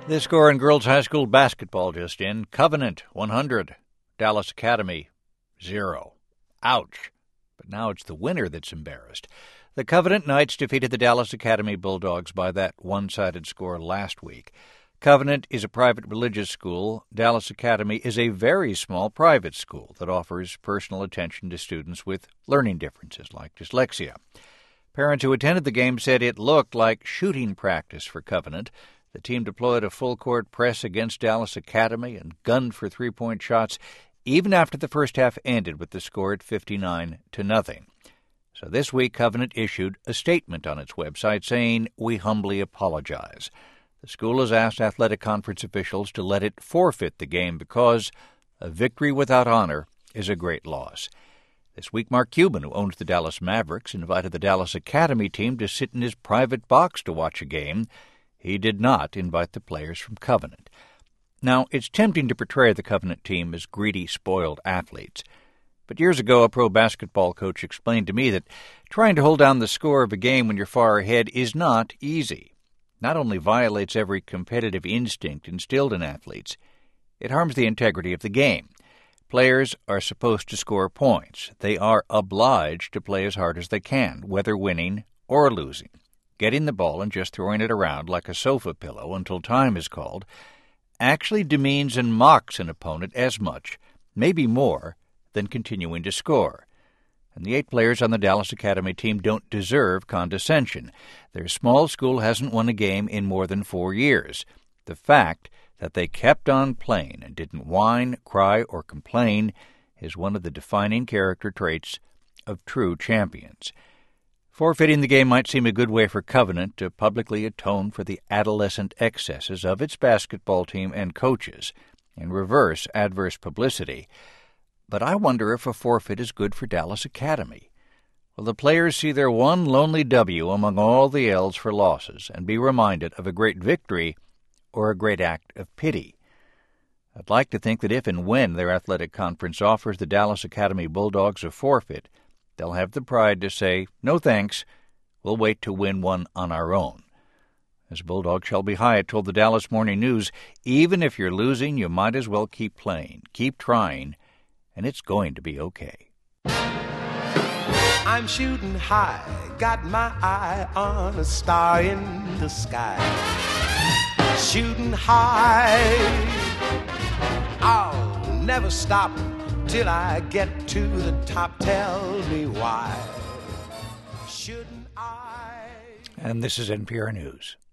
The score in girls high school basketball just in. Covenant, 100. Dallas Academy, 0. Ouch. But now it's the winner that's embarrassed. The Covenant Knights defeated the Dallas Academy Bulldogs by that one-sided score last week. Covenant is a private religious school. Dallas Academy is a very small private school that offers personal attention to students with learning differences like dyslexia. Parents who attended the game said it looked like shooting practice for Covenant. The team deployed a full-court press against Dallas Academy and gunned for three-point shots even after the first half ended with the score at 59-0. So this week, Covenant issued a statement on its website saying, "We humbly apologize." The school has asked athletic conference officials to let it forfeit the game because a victory without honor is a great loss. This week, Mark Cuban, who owns the Dallas Mavericks, invited the Dallas Academy team to sit in his private box to watch a game. He did not invite the players from Covenant. Now, it's tempting to portray the Covenant team as greedy, spoiled athletes. But years ago, a pro basketball coach explained to me that trying to hold down the score of a game when you're far ahead is not easy. Not only violates every competitive instinct instilled in athletes, it harms the integrity of the game. Players are supposed to score points. They are obliged to play as hard as they can, whether winning or losing. Getting the ball and just throwing it around like a sofa pillow until time is called actually demeans and mocks an opponent as much, maybe more, than continuing to score. And the 8 players on the Dallas Academy team don't deserve condescension. Their small school hasn't won a game in more than 4 years. The fact that they kept on playing and didn't whine, cry, or complain is one of the defining character traits of true champions. Forfeiting the game might seem a good way for Covenant to publicly atone for the adolescent excesses of its basketball team and coaches and reverse adverse publicity. But I wonder if a forfeit is good for Dallas Academy. Will the players see their one lonely W among all the L's for losses and be reminded of a great victory or a great act of pity? I'd like to think that if and when their athletic conference offers the Dallas Academy Bulldogs a forfeit, they'll have the pride to say, "No thanks, we'll wait to win one on our own." As Bulldog Shelby Hyatt told the Dallas Morning News, even if you're losing, you might as well keep playing, keep trying, and it's going to be okay. I'm shooting high, got my eye on a star in the sky. Shooting high, I'll never stop till I get to the top. Tell me why shouldn't I? And this is NPR News.